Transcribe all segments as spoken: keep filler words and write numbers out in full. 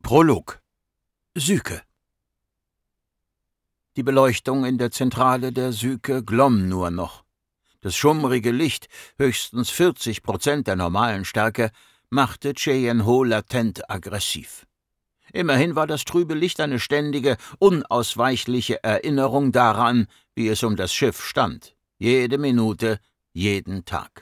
Prolog. Syke. Die Beleuchtung in der Zentrale der Syke glomm nur noch. Das schummrige Licht, höchstens vierzig Prozent der normalen Stärke, machte Chien-Ho latent aggressiv. Immerhin war das trübe Licht eine ständige, unausweichliche Erinnerung daran, wie es um das Schiff stand. Jede Minute, jeden Tag.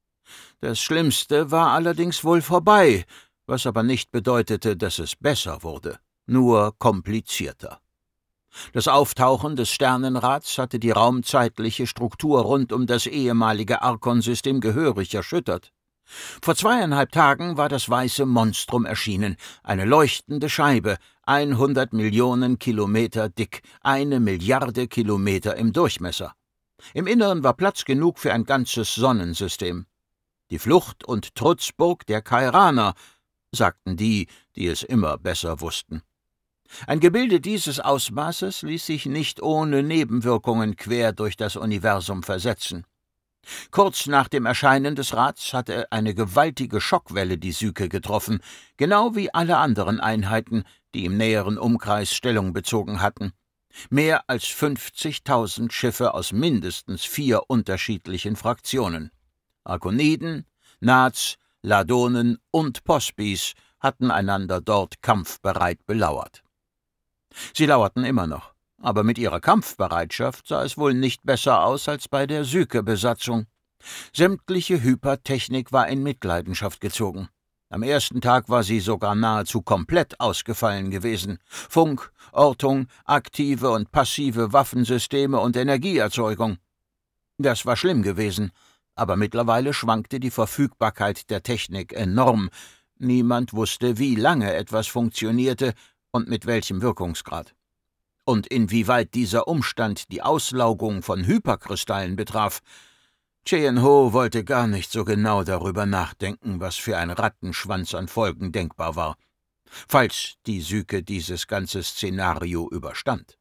Das Schlimmste war allerdings wohl vorbei, was aber nicht bedeutete, dass es besser wurde, nur komplizierter. Das Auftauchen des Sternenrads hatte die raumzeitliche Struktur rund um das ehemalige Arkon-System gehörig erschüttert. Vor zweieinhalb Tagen war das weiße Monstrum erschienen, eine leuchtende Scheibe, hundert Millionen Kilometer dick, eine Milliarde Kilometer im Durchmesser. Im Inneren war Platz genug für ein ganzes Sonnensystem. Die Flucht- und Trutzburg der Kairaner, sagten die, die es immer besser wussten. Ein Gebilde dieses Ausmaßes ließ sich nicht ohne Nebenwirkungen quer durch das Universum versetzen. Kurz nach dem Erscheinen des Rads hatte eine gewaltige Schockwelle die Syke getroffen, genau wie alle anderen Einheiten, die im näheren Umkreis Stellung bezogen hatten. Mehr als fünfzigtausend Schiffe aus mindestens vier unterschiedlichen Fraktionen. Arkoniden, Nats, Ladonen und Pospis hatten einander dort kampfbereit belauert. Sie lauerten immer noch, aber mit ihrer Kampfbereitschaft sah es wohl nicht besser aus als bei der Syke-Besatzung. Sämtliche Hypertechnik war in Mitleidenschaft gezogen. Am ersten Tag war sie sogar nahezu komplett ausgefallen gewesen. Funk, Ortung, aktive und passive Waffensysteme und Energieerzeugung. Das war schlimm gewesen, aber mittlerweile schwankte die Verfügbarkeit der Technik enorm. Niemand wusste, wie lange etwas funktionierte und mit welchem Wirkungsgrad. Und inwieweit dieser Umstand die Auslaugung von Hyperkristallen betraf. Chien-Ho wollte gar nicht so genau darüber nachdenken, was für ein Rattenschwanz an Folgen denkbar war, falls die Syke dieses ganze Szenario überstand.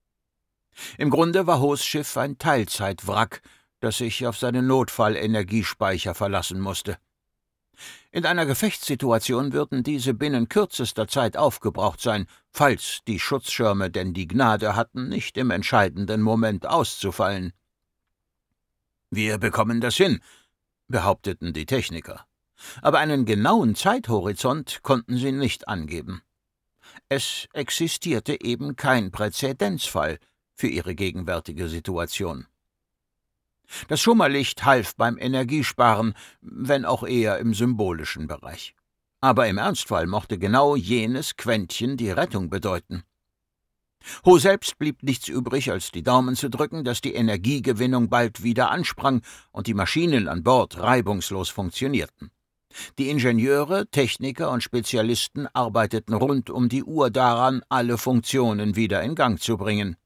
Im Grunde war Hos Schiff ein Teilzeitwrack, das sich auf seine Notfallenergiespeicher verlassen musste. In einer Gefechtssituation würden diese binnen kürzester Zeit aufgebraucht sein, falls die Schutzschirme denn die Gnade hatten, nicht im entscheidenden Moment auszufallen. »Wir bekommen das hin«, behaupteten die Techniker. Aber einen genauen Zeithorizont konnten sie nicht angeben. Es existierte eben kein Präzedenzfall für ihre gegenwärtige Situation. Das Schummerlicht half beim Energiesparen, wenn auch eher im symbolischen Bereich. Aber im Ernstfall mochte genau jenes Quäntchen die Rettung bedeuten. Ho selbst blieb nichts übrig, als die Daumen zu drücken, dass die Energiegewinnung bald wieder ansprang und die Maschinen an Bord reibungslos funktionierten. Die Ingenieure, Techniker und Spezialisten arbeiteten rund um die Uhr daran, alle Funktionen wieder in Gang zu bringen.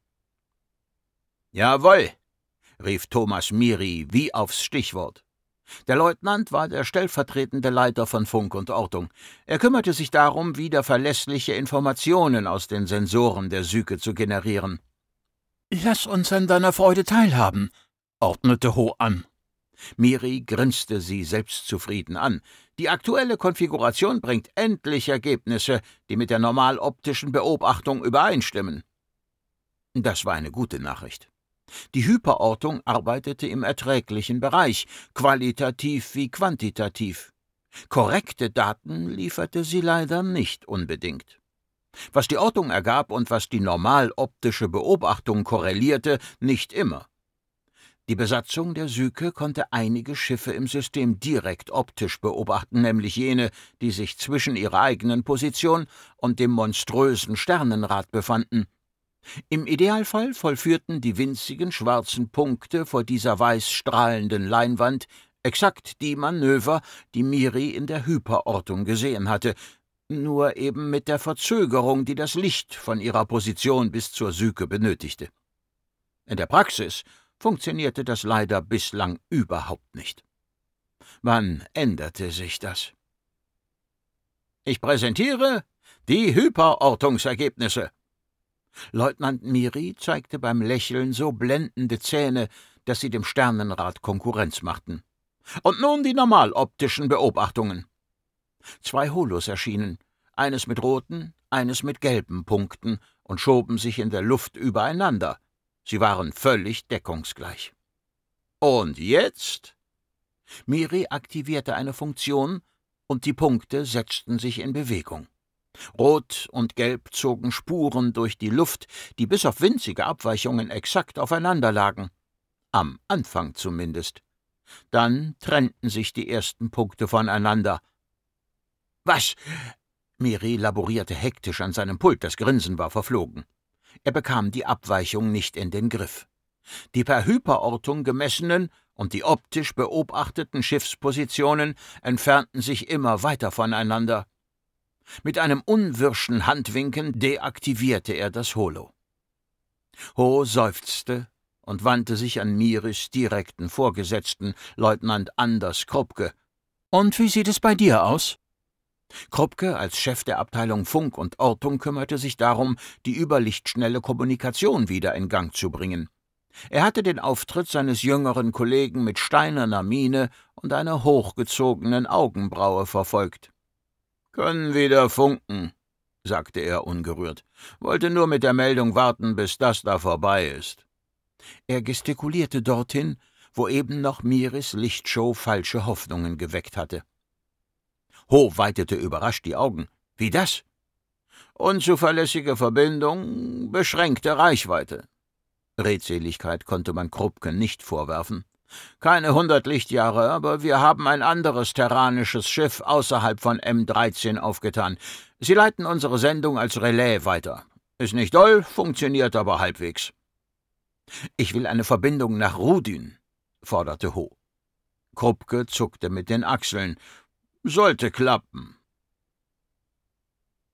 »Jawohl«, rief Thomas Miri wie aufs Stichwort. Der Leutnant war der stellvertretende Leiter von Funk und Ortung. Er kümmerte sich darum, wieder verlässliche Informationen aus den Sensoren der Syke zu generieren. »Lass uns an deiner Freude teilhaben«, ordnete Ho an. Miri grinste sie selbstzufrieden an. Die aktuelle Konfiguration bringt endlich Ergebnisse, die mit der normaloptischen Beobachtung übereinstimmen. Das war eine gute Nachricht. Die Hyperortung arbeitete im erträglichen Bereich, qualitativ wie quantitativ. Korrekte Daten lieferte sie leider nicht unbedingt. Was die Ortung ergab und was die normaloptische Beobachtung korrelierte, nicht immer. Die Besatzung der Syke konnte einige Schiffe im System direkt optisch beobachten, nämlich jene, die sich zwischen ihrer eigenen Position und dem monströsen Sternenrad befanden. Im Idealfall vollführten die winzigen schwarzen Punkte vor dieser weiß strahlenden Leinwand exakt die Manöver, die Miri in der Hyperortung gesehen hatte, nur eben mit der Verzögerung, die das Licht von ihrer Position bis zur Syke benötigte. In der Praxis funktionierte das leider bislang überhaupt nicht. Wann änderte sich das? »Ich präsentiere die Hyperortungsergebnisse«, Leutnant Miri zeigte beim Lächeln so blendende Zähne, dass sie dem Sternenrad Konkurrenz machten. »Und nun die normaloptischen Beobachtungen.« Zwei Holos erschienen, eines mit roten, eines mit gelben Punkten und schoben sich in der Luft übereinander. Sie waren völlig deckungsgleich. »Und jetzt?« Miri aktivierte eine Funktion, und die Punkte setzten sich in Bewegung. Rot und Gelb zogen Spuren durch die Luft, die bis auf winzige Abweichungen exakt aufeinander lagen. Am Anfang zumindest. Dann trennten sich die ersten Punkte voneinander. »Was?« Miri laborierte hektisch an seinem Pult, das Grinsen war verflogen. Er bekam die Abweichung nicht in den Griff. Die per Hyperortung gemessenen und die optisch beobachteten Schiffspositionen entfernten sich immer weiter voneinander. Mit einem unwirschen Handwinken deaktivierte er das Holo. Ho seufzte und wandte sich an Miris direkten Vorgesetzten, Leutnant Anders Kruppke. »Und wie sieht es bei dir aus?« Kruppke als Chef der Abteilung Funk und Ortung kümmerte sich darum, die überlichtschnelle Kommunikation wieder in Gang zu bringen. Er hatte den Auftritt seines jüngeren Kollegen mit steinerner Miene und einer hochgezogenen Augenbraue verfolgt. »Können wieder funken«, sagte er ungerührt. »Wollte nur mit der Meldung warten, bis das da vorbei ist.« Er gestikulierte dorthin, wo eben noch Miris Lichtshow falsche Hoffnungen geweckt hatte. Ho weitete überrascht die Augen. »Wie das?« »Unzuverlässige Verbindung, beschränkte Reichweite.« Redseligkeit konnte man Kruppke nicht vorwerfen. »Keine hundert Lichtjahre, aber wir haben ein anderes terranisches Schiff außerhalb von M dreizehn aufgetan. Sie leiten unsere Sendung als Relais weiter. Ist nicht doll, funktioniert aber halbwegs.« »Ich will eine Verbindung nach Rudin«, forderte Ho. Kruppke zuckte mit den Achseln. »Sollte klappen.«